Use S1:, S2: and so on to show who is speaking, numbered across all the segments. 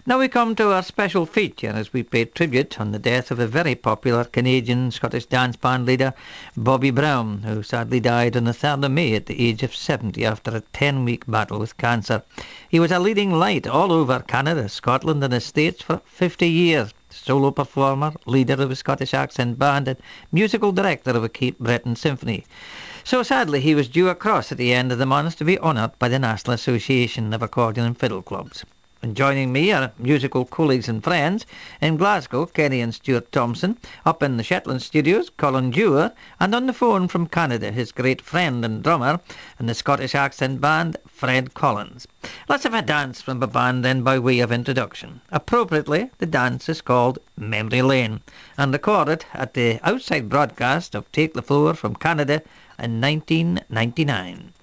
S1: Now we come to our special feature as we pay tribute on the death of a very popular Canadian Scottish dance band leader, Bobby Brown, who sadly died on the 3rd of May at the age of 70 after a 10-week battle with cancer. He was a leading light all over Canada, Scotland and the States for 50 years. Solo performer, leader of a Scottish accent band and musical director of a Cape Breton symphony. So sadly he was due across at the end of the month to be honoured by the National Association of Accordion and Fiddle Clubs. And joining me are musical colleagues and friends in Glasgow, Kenny and Stuart Thompson, up in the Shetland studios, Colin Dewar, and on the phone from Canada, his great friend and drummer in the Scottish accent band, Fred Collins. Let's have a dance from the band then by way of introduction. Appropriately, the dance is called Memory Lane and recorded at the outside broadcast of Take the Floor from Canada in 1999.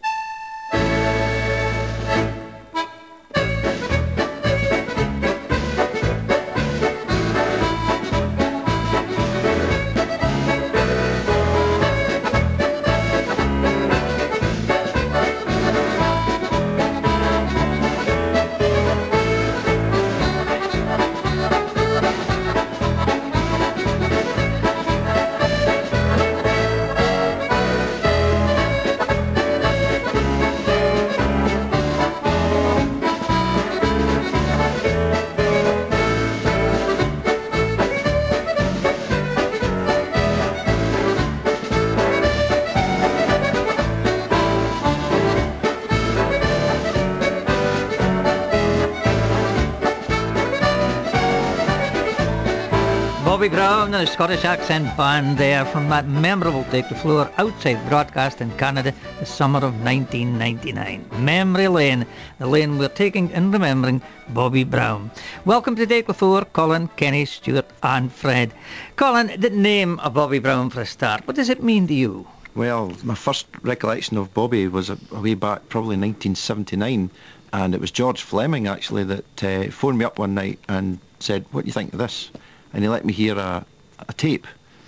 S1: Bobby Brown and the Scottish accent band there from that memorable Take the Floor outside broadcast in Canada the summer of 1999. Memory Lane, the lane we're taking in remembering Bobby Brown. Welcome to Take the Floor, Colin, Kenny, Stuart and Fred. Colin, the name of Bobby Brown for a start, what does it mean to you?
S2: Well, my first recollection of Bobby was a way back, probably 1979, and it was George Fleming actually that phoned me up one night and said, "What do you think of this?" And he let me hear a tape,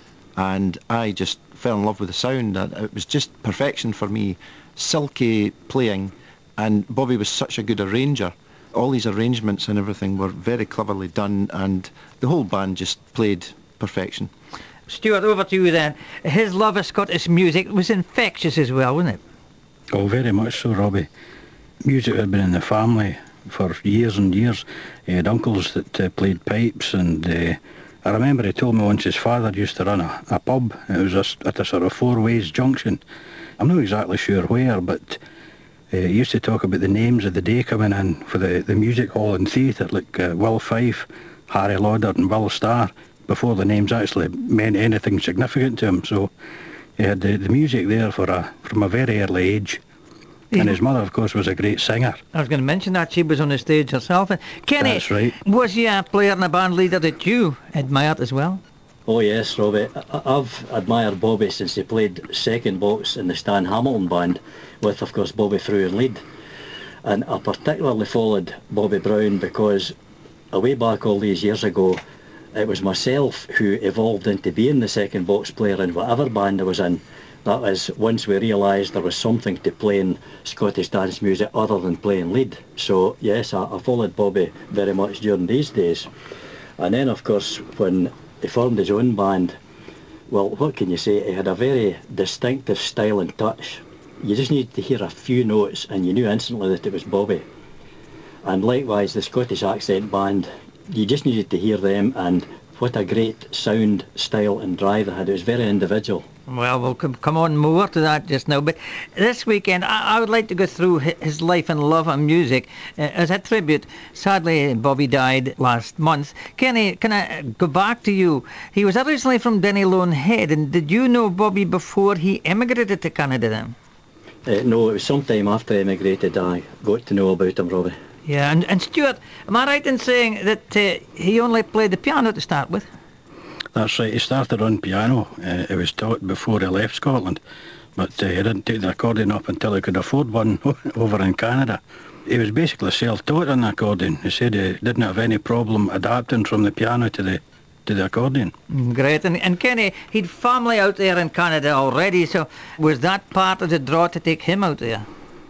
S2: and I just fell in love with the sound. It was just perfection for me, silky playing, and Bobby was such a good arranger. All these arrangements and everything were very cleverly done, and the whole band just played perfection.
S1: Stuart, over to you then. His love of Scottish music was infectious as well, wasn't it?
S3: Oh, very much so, Robbie. Music had been in the family for years and years. He had uncles that played pipes, and I remember he told me once his father used to run a pub. It was at a sort of four-ways junction. I'm not exactly sure where, but he used to talk about the names of the day coming in for the music hall and theatre, like Will Fife, Harry Lauder and Will Starr, before the names actually meant anything significant to him. So he had the music there from a very early age. And his mother, of course, was a great singer.
S1: I was going to mention that. She was on the stage herself. And Kenny,
S3: that's right.
S1: Was he a player and a band leader that you admired as well?
S4: Oh yes, Robbie. I've admired Bobby since he played second box in the Stan Hamilton band with, of course, Bobby Frew in lead. And I particularly followed Bobby Brown because way back all these years ago, it was myself who evolved into being the second box player in whatever band I was in. That was once we realised there was something to playing Scottish dance music other than playing lead. So yes, I followed Bobby very much during these days. And then of course when he formed his own band, well, what can you say? He had a very distinctive style and touch. You just needed to hear a few notes and you knew instantly that it was Bobby. And likewise the Scottish accent band, you just needed to hear them, and what a great sound, style and drive they had. It was very individual.
S1: Well, we'll come on more to that just now. But this weekend, I would like to go through his life and love of music as a tribute. Sadly, Bobby died last month. Kenny, can I go back to you? He was originally from Denylone Head, and did you know Bobby before he emigrated to Canada then?
S4: No, it was sometime after I emigrated I got to know about him, Robbie.
S1: Yeah, and Stuart, am I right in saying that he only played the piano to start with?
S3: That's right, he started on piano. It was taught before he left Scotland, but he didn't take the accordion up until he could afford one over in Canada. He was basically self-taught on the accordion. He said he didn't have any problem adapting from the piano to the accordion.
S1: Great. And Kenny, he'd family out there in Canada already, so was that part of the draw to take him out there?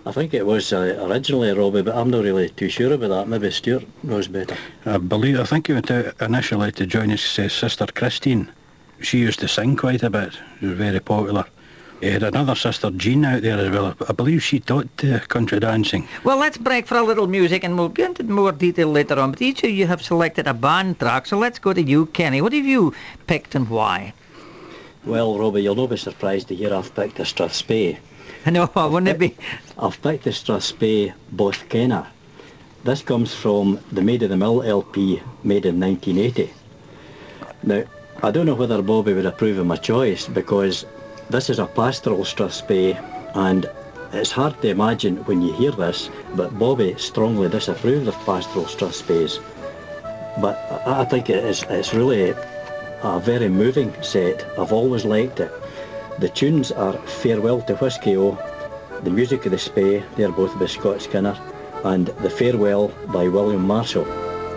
S4: I think it was originally Robbie, but I'm not really too sure about that. Maybe Stuart knows better.
S3: I think he went out initially to join his sister Christine. She used to sing quite a bit. She was very popular. He had another sister, Jean, out there as well. I believe she taught country dancing.
S1: Well, let's break for a little music and we'll get into more detail later on. But each of you have selected a band track, so let's go to you, Kenny. What have you picked and why?
S4: Well, Robbie, you'll not be surprised to hear I've picked a Strathspey.
S1: I know, wouldn't it be?
S4: I've picked the Strathspey Both Kenna. This comes from the Made of the Mill LP made in 1980. Now, I don't know whether Bobby would approve of my choice because this is a pastoral Strathspey and it's hard to imagine when you hear this, but Bobby strongly disapproved of pastoral Strathspeys. But I think it's really a very moving set. I've always liked it. The tunes are Farewell to Whiskey O, The Music of the Spey, they're both by Scott Skinner, and The Farewell by William Marshall.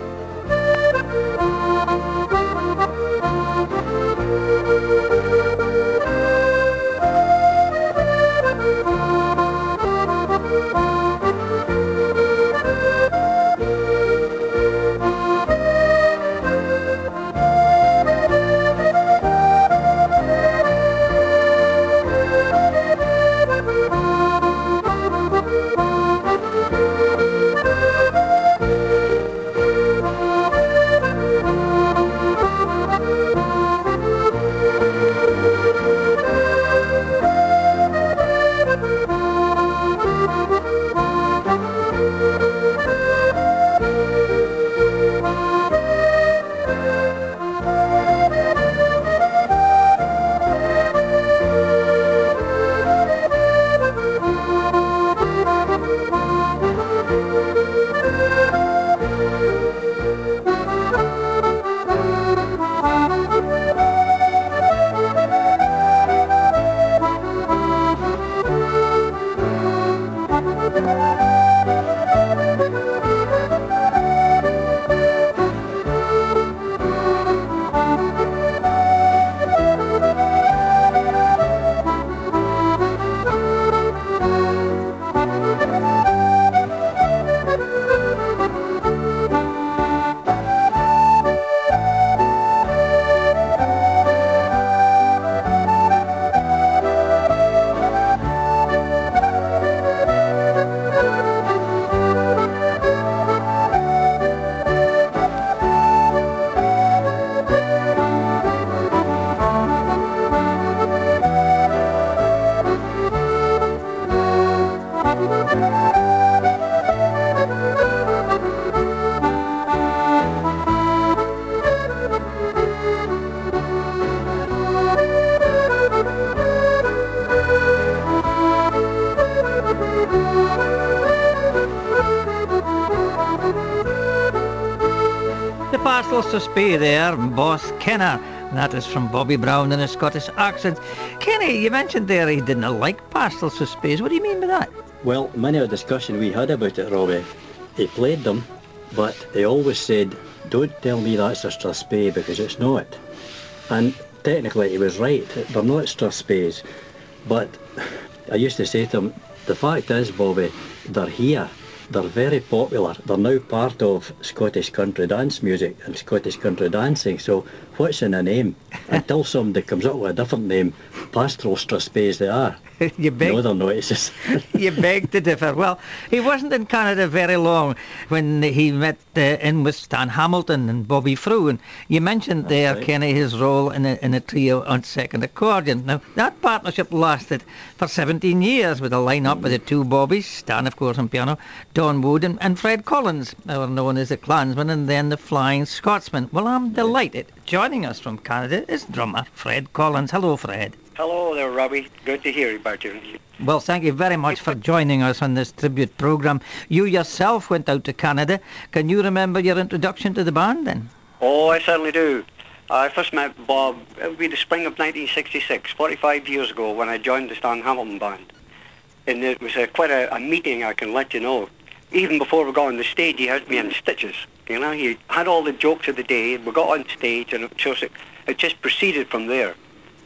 S1: The Pastoral Strathspey there, Boss Kenna. That is from Bobby Brown in a Scottish accent. Kenny, you mentioned there he didn't like Pastoral Strathspeys. What do you mean by that?
S4: Well, many a discussion we had about it, Robbie. He played them, but he always said, don't tell me that's a Strathspey because it's not. And technically he was right, they're not Strathspeys. But I used to say to him, the fact is, Bobby, they're here. They're very popular. They're now part of Scottish country dance music and Scottish country dancing. So what's in a name? Until somebody comes up with a different name, pastoral Strathspeys they are.
S1: You beg,
S4: No, they're not. It's just
S1: you beg to differ. Well, he wasn't in Canada very long when he met in with Stan Hamilton and Bobby Frew. And you mentioned there,
S4: right.
S1: Kenny, his role in a trio on second accordion. Now, that partnership lasted for 17 years with a line-up of the two Bobbies, Stan, of course, on piano, Don Wood and Fred Collins, who are known as the Clansman, and then the Flying Scotsman. Well, I'm delighted. Joining us from Canada is drummer Fred Collins. Hello, Fred.
S5: Hello there, Robbie. Good to hear about you.
S1: Well, thank you very much for joining us on this tribute programme. You yourself went out to Canada. Can you remember your introduction to the band then?
S5: Oh, I certainly do. I first met Bob, it would be the spring of 1966, 45 years ago, when I joined the Stan Hamilton Band. And it was quite a meeting, I can let you know. Even before we got on the stage, he had me in stitches. You know, he had all the jokes of the day, we got on stage, and it just proceeded from there.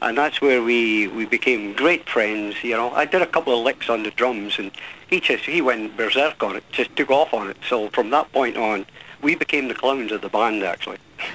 S5: And that's where we became great friends. I did a couple of licks on the drums, and he went berserk on it, just took off on it. So from that point on, we became the clowns of the band, actually.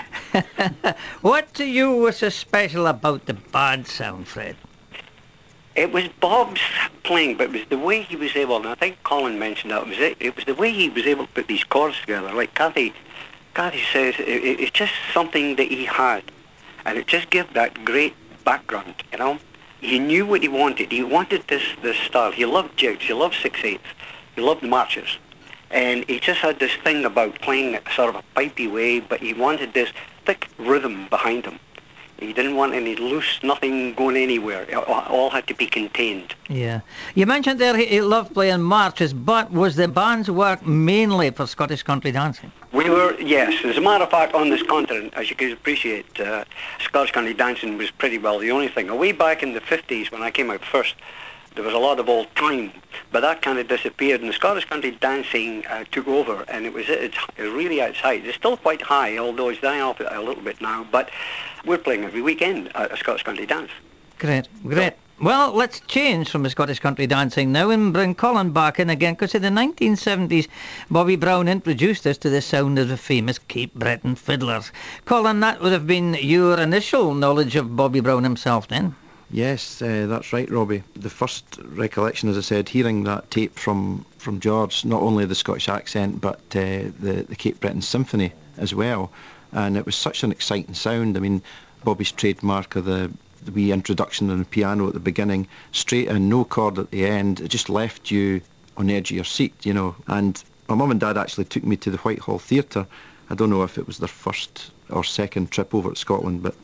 S1: What to you was so special about the band sound, Fred?
S5: It was Bob's playing, but it was the way he was able, and I think Colin mentioned that, it was the way he was able to put these chords together. Like Kathy says, it's just something that he had, and it just gave that great background. He knew what he wanted. He wanted this style. He loved jigs. He loved 6/8. He loved marches. And he just had this thing about playing it sort of a pipey way, but he wanted this thick rhythm behind him. He didn't want any loose, nothing going anywhere. It all had to be contained.
S1: Yeah. You mentioned there he loved playing marches, but was the band's work mainly for Scottish country dancing?
S5: We were, yes. As a matter of fact, on this continent, as you can appreciate, Scottish country dancing was pretty well the only thing. Way back in the 50s, when I came out first, there was a lot of old time, but that kind of disappeared, and the Scottish country dancing took over, and it was really at its height. It's still quite high, although it's dying off a little bit now, but we're playing every weekend at a Scottish country dance.
S1: Great. Well, let's change from the Scottish country dancing now and bring Colin back in again, because in the 1970s, Bobby Brown introduced us to the sound of the famous Cape Breton fiddlers. Colin, that would have been your initial knowledge of Bobby Brown himself then?
S2: Yes, that's right, Robbie. The first recollection, as I said, hearing that tape from George, not only the Scottish accent, but the Cape Breton Symphony as well. And it was such an exciting sound. I mean, Bobby's trademark of the wee introduction on the piano at the beginning, straight in, no chord at the end. It just left you on the edge of your seat, And my mum and dad actually took me to the Whitehall Theatre. I don't know if it was their first or second trip over to Scotland, but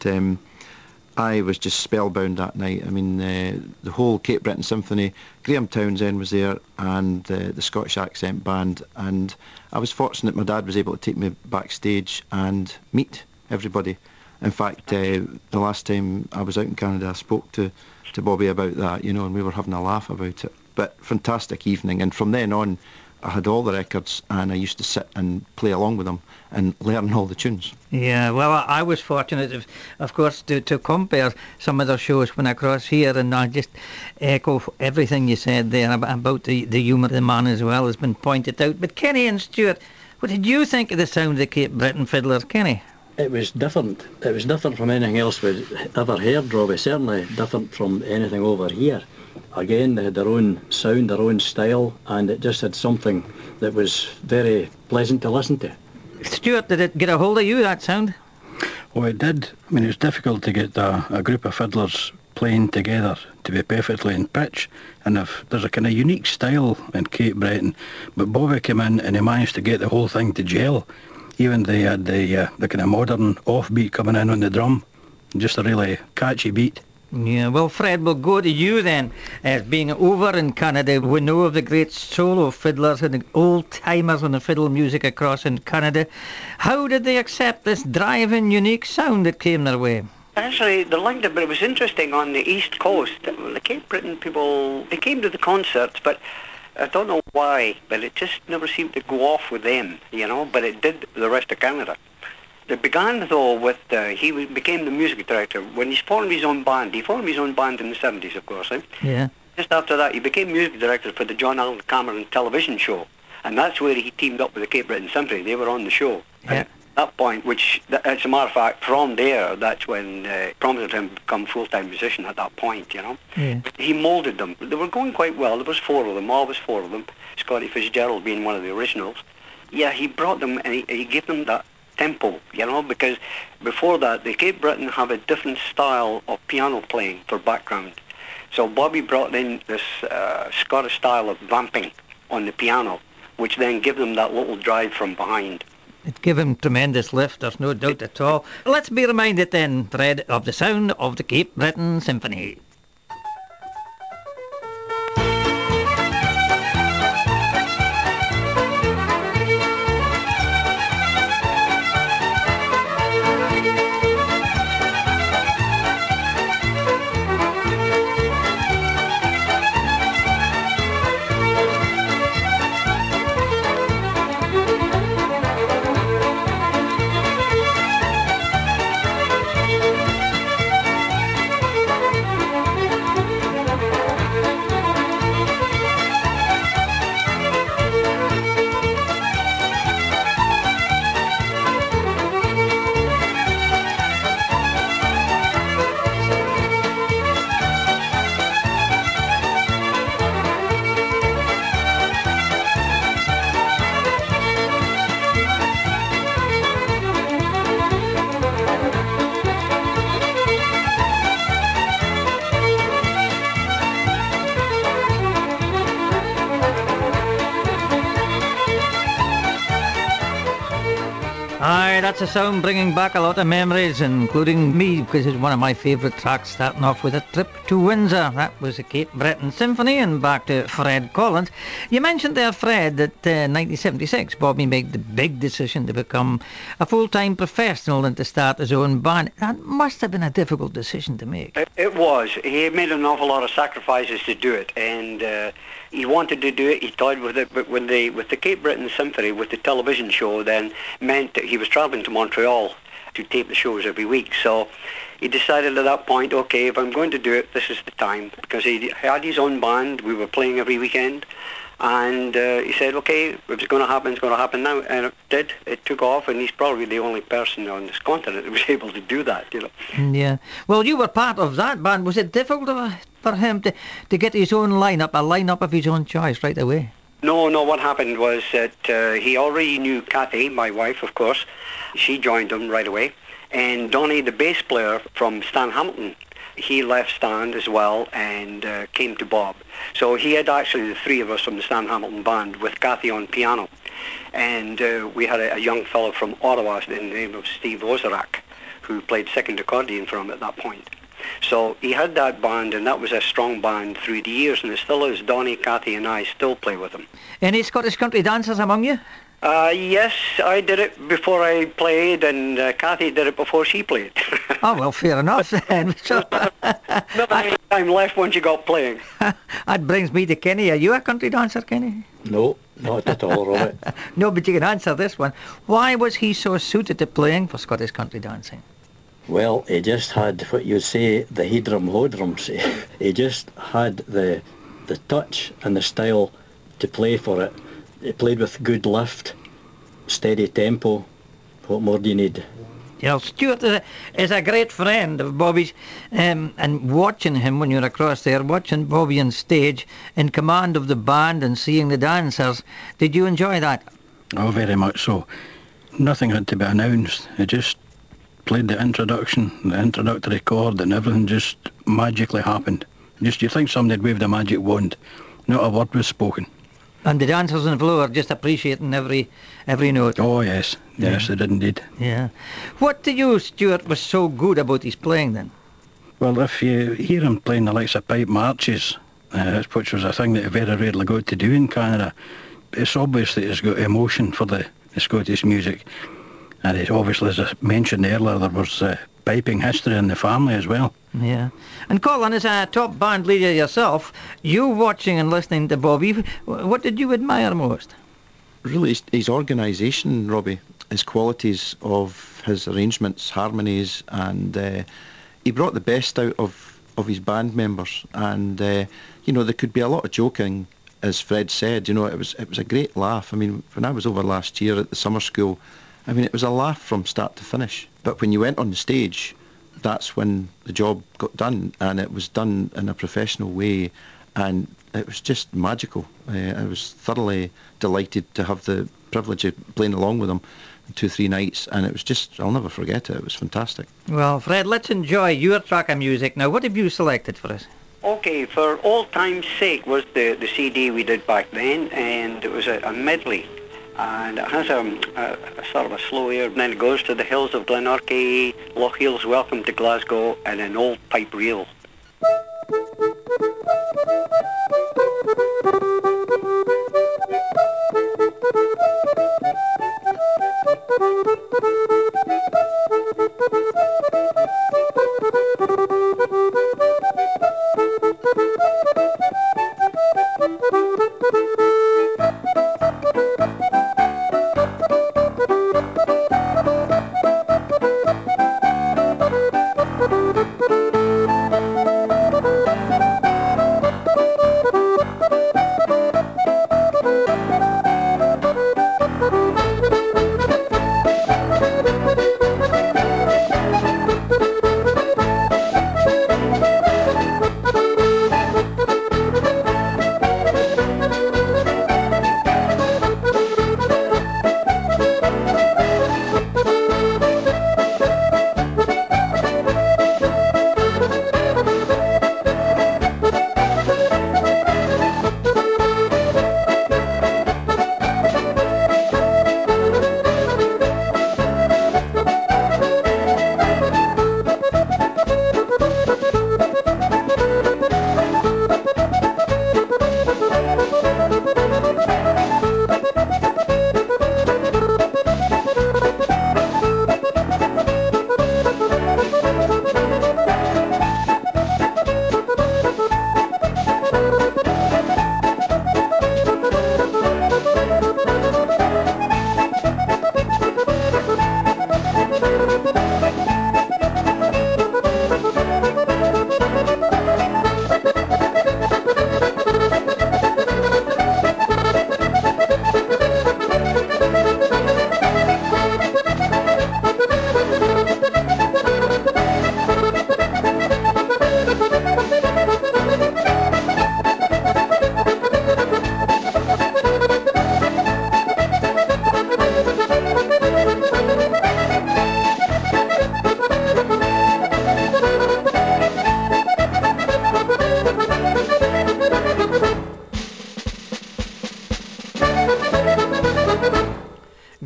S2: I was just spellbound that night. I mean, the whole Cape Breton Symphony, Graham Townsend was there, and the Scottish Accent Band, and I was fortunate my dad was able to take me backstage and meet everybody. In fact, the last time I was out in Canada, I spoke to Bobby about that, and we were having a laugh about it. But fantastic evening, and from then on, I had all the records, and I used to sit and play along with them and learn all the tunes.
S1: Yeah, well, I was fortunate, of course, to compare some of their shows when I crossed here, and I just echo everything you said there about the humour of the man as well has been pointed out. But Kenny and Stuart, what did you think of the sound of the Cape Breton fiddlers, Kenny?
S4: It was different. It was different from anything else we'd ever heard, Robbie. Certainly different from anything over here. Again, they had their own sound, their own style, and it just had something that was very pleasant to listen to.
S1: Stuart, did it get a hold of you, that sound?
S3: Oh, it did. I mean, it's difficult to get a group of fiddlers playing together to be perfectly in pitch, and if there's a kind of unique style in Cape Breton, but Bobby came in and he managed to get the whole thing to gel. Even they had the kind of modern offbeat coming in on the drum, just a really catchy beat.
S1: Yeah, well, Fred, we'll go to you then. As being over in Canada, we know of the great solo fiddlers and the old-timers on the fiddle music across in Canada. How did they accept this driving, unique sound that came their way?
S5: Actually, they liked it, but it was interesting on the East Coast. The Cape Breton people, they came to the concerts, but I don't know why, but it just never seemed to go off with them, but it did the rest of Canada. It began, though, with, he became the music director. When he formed his own band in the 70s, of course,
S1: Yeah.
S5: Just after that, he became music director for the John Allen Cameron television show. And that's where he teamed up with the Cape Breton Symphony. They were on the show.
S1: Yeah.
S5: And at that point, as a matter of fact, from there, that's when prompted him to become full-time musician at that point,
S1: Yeah.
S5: He moulded them. They were going quite well. There was always four of them. Scotty Fitzgerald being one of the originals. Yeah, he brought them and he gave them that tempo, because before that, the Cape Breton have a different style of piano playing for background. So Bobby brought in this Scottish style of vamping on the piano, which then gave them that little drive from behind.
S1: It gave him tremendous lift, there's no doubt at all. Let's be reminded then, Fred, of the sound of the Cape Breton Symphony. Aye, that's a sound bringing back a lot of memories, including me, because it's one of my favourite tracks, starting off with a trip to Windsor. That was the Cape Breton Symphony, and back to Fred Collins. You mentioned there, Fred, that 1976, Bobby made the big decision to become a full-time professional and to start his own band. That must have been a difficult decision to make.
S5: It was. He made an awful lot of sacrifices to do it, and he wanted to do it. He toyed with it, but with the Cape Breton Symphony, with the television show, then meant that he was travelling to Montreal to tape the shows every week. So he decided at that point, okay, if I'm going to do it, this is the time, because he had his own band. We were playing every weekend. And he said, okay, if it's going to happen, it's going to happen now. And it did. It took off, and he's probably the only person on this continent who was able to do that, you know.
S1: Yeah. Well, you were part of that band. Was it difficult for him to get his own lineup, a lineup of his own choice right away?
S5: No, what happened was that he already knew Kathy, my wife, of course. She joined him right away. And Donnie, the bass player from Stan Hamilton, he left Stan as well and came to Bob. So he had actually the three of us from the Stan Hamilton band with Kathy on piano. And we had a young fellow from Ottawa in the name of Steve Ozarek, who played second accordion for him at that point. So he had that band, and that was a strong band through the years, and it still is. Donnie, Kathy and I still play with them.
S1: Any Scottish country dancers among you?
S5: Yes, I did it before I played, and Kathy did it before she played.
S1: Oh, well, fair enough then. So,
S5: not any time left once you got playing.
S1: That brings me to Kenny. Are you a country dancer, Kenny?
S4: No, not at all, Robert.
S1: No, but you can answer this one. Why was he so suited to playing for Scottish country dancing?
S4: Well, he just had what you'd say the hedrum hodrums. He just had the touch and the style to play for it. He played with good lift, steady tempo. What more do you need?
S1: Yeah, Stuart is a great friend of Bobby's, and watching him when you're across there, watching Bobby on stage, in command of the band and seeing the dancers, did you enjoy that?
S3: Oh, very much so. Nothing had to be announced. It just played the introduction, the introductory chord, and everything just magically happened. Just you think somebody had waved a magic wand. Not a word was spoken.
S1: And the dancers on the floor just appreciating every note.
S3: Oh, yes. Yes, they did indeed.
S1: Yeah. What to you, Stuart, was so good about his playing then?
S3: Well, if you hear him playing the likes of pipe marches, which was a thing that he very rarely got to do in Canada, it's obvious that he's got emotion for the Scottish music. And it's obviously, as I mentioned earlier, there was piping history in the family as well.
S1: Yeah. And Colin, as a top band leader yourself, you watching and listening to Bobby, what did you admire most?
S2: Really, his organisation, Robbie, his qualities of his arrangements, harmonies, and he brought the best out of his band members. And there could be a lot of joking, as Fred said. It was a great laugh. I mean, when I was over last year at the summer school, I mean, it was a laugh from start to finish. But when you went on the stage, that's when the job got done, and it was done in a professional way, and it was just magical. I was thoroughly delighted to have the privilege of playing along with them 2-3 nights, and it was just, I'll never forget it. It was fantastic.
S1: Well, Fred, let's enjoy your track of music now. What have you selected for us?
S5: Okay, for Old Time's Sake was the CD we did back then, and it was a medley. And it has a sort of a slow air, and then it goes to the hills of Glenorchy, Lochiel's Welcome to Glasgow, and an old pipe reel.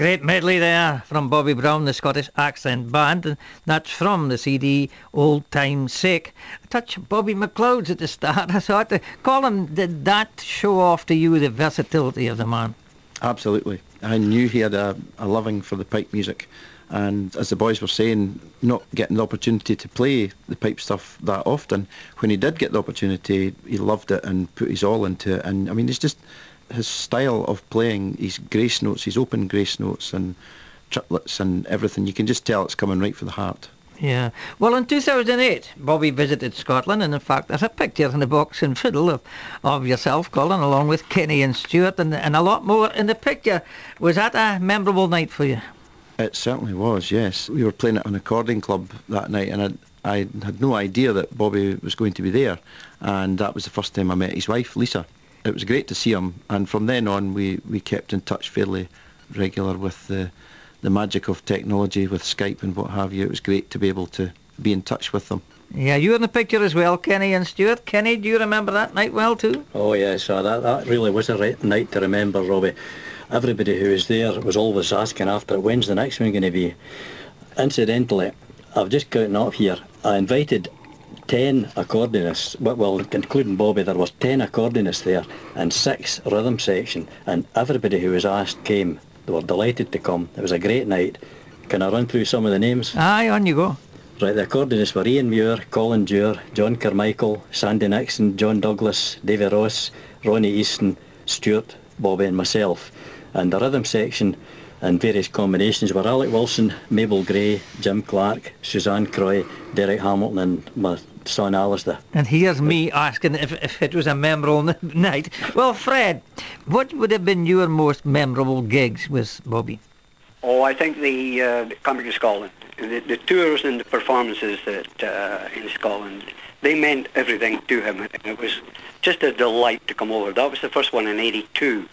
S1: Great medley there from Bobby Brown, the Scottish Accent Band, and that's from the CD Old Time's Sake. A touch of Bobby McLeod's at the start. I thought, Colin, did that show off to you the versatility of the man?
S2: Absolutely. I knew he had a loving for the pipe music. And as the boys were saying, not getting the opportunity to play the pipe stuff that often, when he did get the opportunity, he loved it and put his all into it. And I mean, it's just his style of playing, his grace notes, his open grace notes and triplets and everything. You can just tell it's coming right for the heart.
S1: Yeah. Well, in 2008, Bobby visited Scotland, and in fact, there's a picture in the box and fiddle of yourself, Colin, along with Kenny and Stuart, and a lot more in the picture. Was that a memorable night for you?
S2: It certainly was, yes. We were playing at an accordion club that night, and I had no idea that Bobby was going to be there, and that was the first time I met his wife, Lisa. It was great to see him, and from then on we kept in touch fairly regular with the magic of technology, with Skype and what have you. It was great to be able to be in touch with them.
S1: Yeah, you were in the picture as well, Kenny and Stuart. Kenny, do you remember that night well too?
S4: Oh yeah, so that really was a night to remember, Robbie. Everybody who was there was always asking after, when's the next one going to be? Incidentally, I've just gotten off here. I invited 10 accordionists, well, including Bobby, there was 10 accordionists there and 6 rhythm section, and everybody who was asked came. They were delighted to come. It was a great night. Can I run through some of the names?
S1: Aye, on you go.
S4: Right, the accordionists were Ian Muir, Colin Dewar, John Carmichael, Sandy Nixon, John Douglas, Davy Ross, Ronnie Easton, Stuart, Bobby and myself. And the rhythm section and various combinations were Alec Wilson, Mabel Gray, Jim Clark, Suzanne Croy, Derek Hamilton and my son Alistair.
S1: And here's me asking if it was a memorable night. Well, Fred, what would have been your most memorable gigs with Bobby?
S5: Oh, I think the coming to Scotland, the tours and the performances that in Scotland, they meant everything to him, and it was just a delight to come over. That was the first one in '82,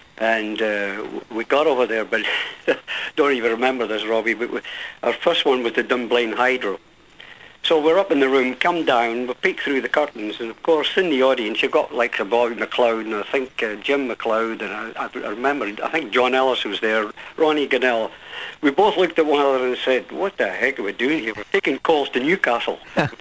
S5: and we got over there, but don't even remember this, Robbie. But our first one was the Dunblane Hydro. So we're up in the room, come down, we peek through the curtains, and of course in the audience you've got like Bobby McLeod and I think Jim McLeod, and I remember, I think John Ellis was there, Ronnie Goodell. We both looked at one another and said, what the heck are we doing here? We're taking calls to Newcastle.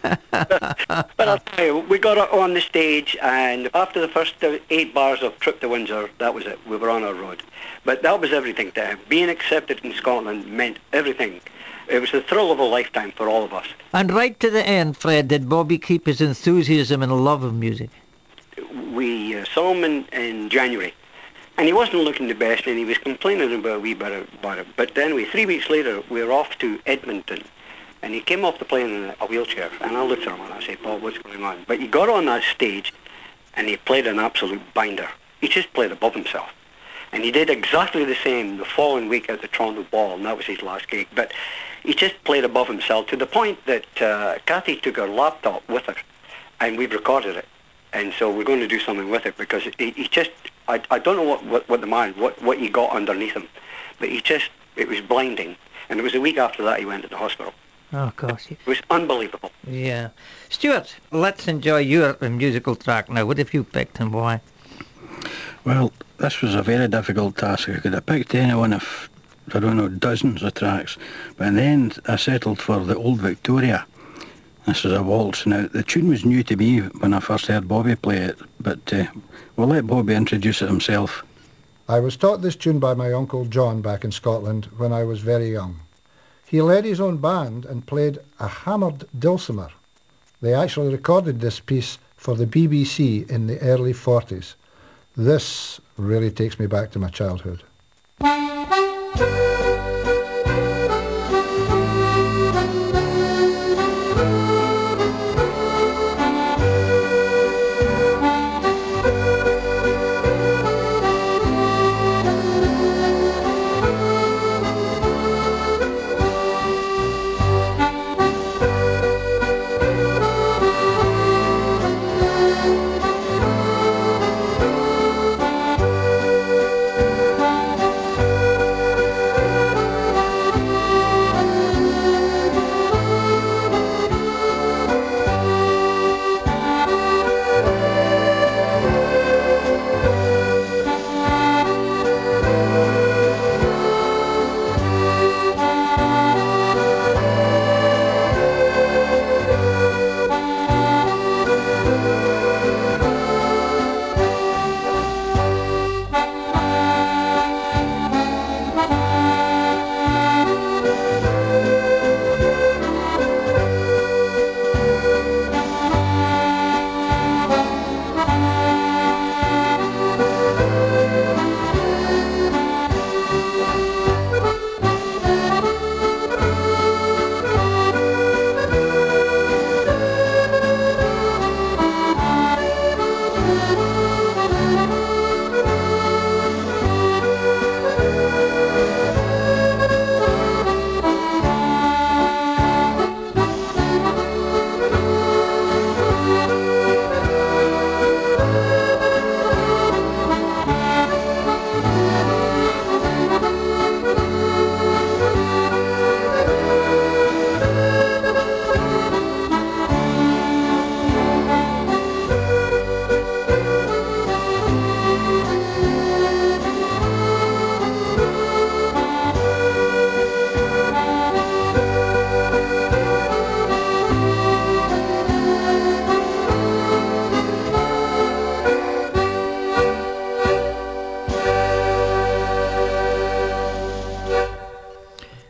S5: But I'll tell you, we got on the stage, and after the first 8 bars of Trip to Windsor, that was it. We were on our road. But that was everything to him. Being accepted in Scotland meant everything. It was the thrill of a lifetime for all of us.
S1: And right to the end, Fred, did Bobby keep his enthusiasm and love of music?
S5: We saw him in January, and he wasn't looking the best, and he was complaining about a wee bit about it. But anyway, 3 weeks later, we were off to Edmonton, and he came off the plane in a wheelchair, and I looked at him and I said, Bob, what's going on? But he got on that stage, and he played an absolute binder. He just played above himself. And he did exactly the same the following week at the Toronto Ball, and that was his last gig. But he just played above himself to the point that Kathy took her laptop with her, and we've recorded it. And so we're going to do something with it, because he just, I don't know what the man, what he got underneath him, but it was blinding. And it was a week after that he went to the hospital.
S1: Oh, gosh.
S5: It was unbelievable.
S1: Yeah. Stuart, let's enjoy your musical track now. What have you picked and why?
S3: Well, this was a very difficult task. I could have picked any one of, I don't know, dozens of tracks. But in the end, I settled for the Old Victoria. This is a waltz. Now, the tune was new to me when I first heard Bobby play it, but we'll let Bobby introduce it himself.
S6: I was taught this tune by my Uncle John back in Scotland when I was very young. He led his own band and played a hammered dulcimer. They actually recorded this piece for the BBC in the early 40s. This really takes me back to my childhood.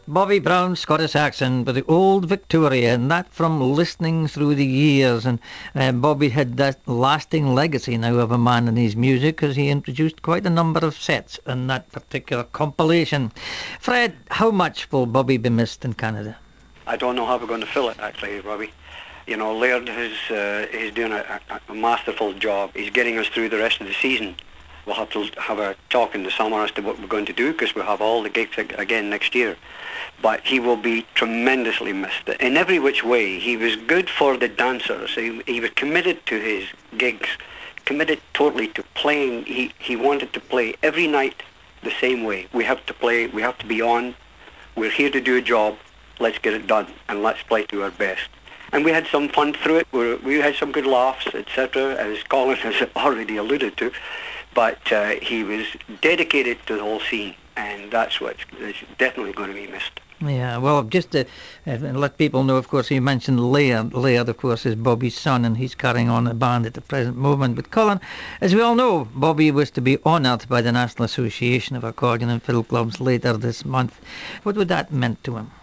S1: Bobby Brown's Scottish accent, but the old Victoria, and that from listening through the years. And Bobby had that lasting legacy now of a man in his music, because he introduced quite a number of sets in that particular compilation. Fred, how much will Bobby be missed in Canada?
S5: I don't know how we're going to fill it, actually, Robbie. You know, Laird is doing a masterful job. He's getting us through the rest of the season. We'll have to have a talk in the summer as to what we're going to do, because we'll have all the gigs again next year. But he will be tremendously missed. In every which way, he was good for the dancers. He was committed to his gigs, committed totally to playing. He wanted to play every night the same way. We have to play, we have to be on. We're here to do a job. Let's get it done, and let's play to our best. And we had some fun through it. We had some good laughs, etc., as Colin has already alluded to. But he was dedicated to the whole scene, and that's what's definitely going to be missed.
S1: Yeah, well, just to let people know, of course, you mentioned Laird. Laird, of course, is Bobby's son, and he's carrying on the band at the present moment. But Colin, as we all know, Bobby was to be honoured by the National Association of Accordion and Fiddle Clubs later this month. What would that meant to him?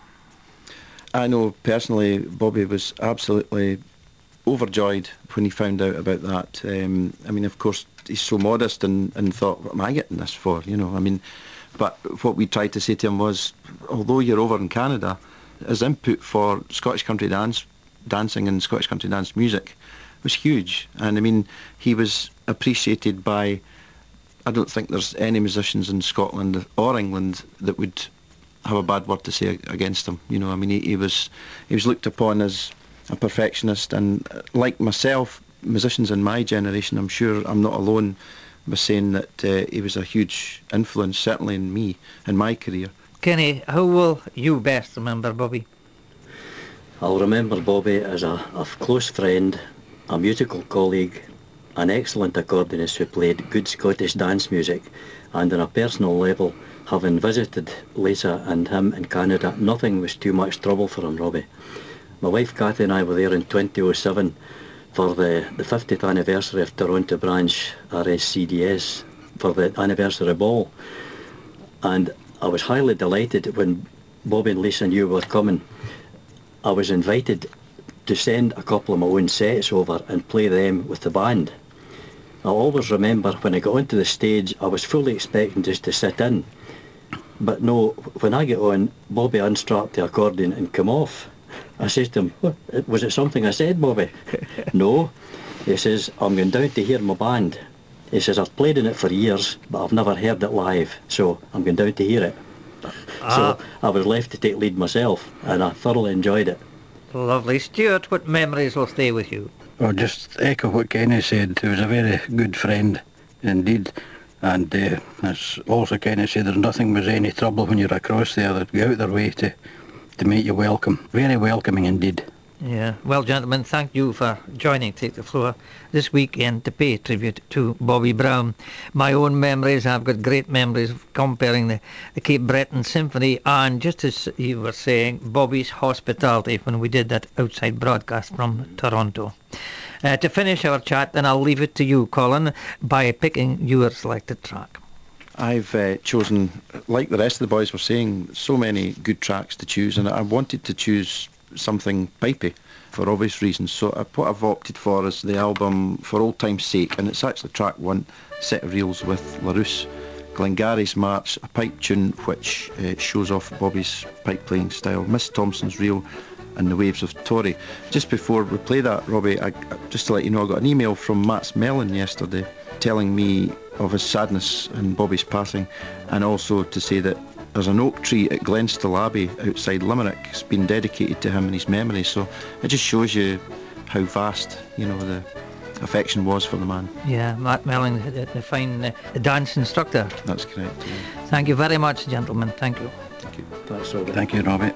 S2: I know personally Bobby was absolutely overjoyed when he found out about that. I mean, of course, he's so modest and thought, what am I getting this for? You know, I mean, but what we tried to say to him was, although you're over in Canada, his input for Scottish country dancing and Scottish country dance music was huge. And I mean, he was appreciated by, I don't think there's any musicians in Scotland or England that would have a bad word to say against him. You know, I mean, he was looked upon as a perfectionist, and like myself, musicians in my generation, I'm sure I'm not alone by saying that he was a huge influence, certainly in me, in my career.
S1: Kenny, how will you best remember Bobby?
S4: I'll remember Bobby as a close friend, a musical colleague, an excellent accordionist who played good Scottish dance music, and on a personal level, having visited Lisa and him in Canada, nothing was too much trouble for him, Robbie. My wife Cathy and I were there in 2007 for the 50th anniversary of Toronto branch RSCDS, for the anniversary ball. And I was highly delighted when Bobby and Lisa knew we were coming. I was invited to send a couple of my own sets over and play them with the band. I always remember when I got onto the stage, I was fully expecting just to sit in. But no, when I get on, Bobby unstrapped the accordion and come off. I says to him, was it something I said, Bobby? No. He says, I'm going down to hear my band. He says, I've played in it for years, but I've never heard it live, so I'm going down to hear it. So I was left to take lead myself, and I thoroughly enjoyed it.
S1: Lovely. Stuart, what memories will stay with you?
S3: Well, just echo what Kenny said. He was a very good friend indeed. And as also Kenny said, there's nothing was any trouble when you're across there. They'd go out their way to make you welcome. Very welcoming indeed.
S1: Yeah. Well, gentlemen, thank you for joining Take the Floor this weekend to pay tribute to Bobby Brown. My own memories, I've got great memories of comparing the Cape Breton Symphony and, just as you were saying, Bobby's hospitality when we did that outside broadcast from Toronto. To finish our chat, then I'll leave it to you, Colin, by picking your selected track.
S2: I've chosen, like the rest of the boys were saying, so many good tracks to choose, and I wanted to choose something pipey for obvious reasons. So what I've opted for is the album For Old Time's Sake, and it's actually track 1, Set of Reels with LaRousse. Glengarry's March, a pipe tune which shows off Bobby's pipe playing style, Miss Thompson's Reel and The Waves of Tory. Just before we play that, Robbie, just to let you know, I got an email from Mats Mellon yesterday telling me of his sadness in Bobby's passing, and also to say that there's an oak tree at Glenstill Abbey outside Limerick. It's been dedicated to him and his memory, so it just shows you how vast, you know, the affection was for the man.
S1: Yeah, Matt Mellon, the fine dance instructor.
S2: That's correct. Yeah.
S1: Thank you very much, gentlemen. Thank you.
S2: Thank you.
S4: Thanks, Robbie.
S3: Thank you, Robbie.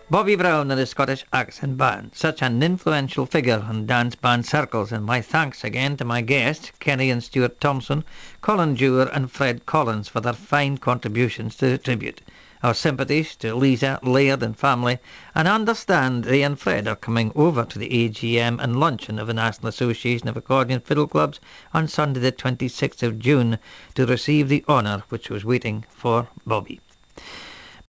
S1: Bobby Brown and the Scottish Accent Band, such an influential figure in dance band circles, and my thanks again to my guests, Kenny and Stuart Thompson, Colin Dewar and Fred Collins for their fine contributions to the tribute. Our sympathies to Lisa, Laird and family, and understand they and Fred are coming over to the AGM and luncheon of the National Association of Accordion Fiddle Clubs on Sunday the 26th of June to receive the honour which was waiting for Bobby.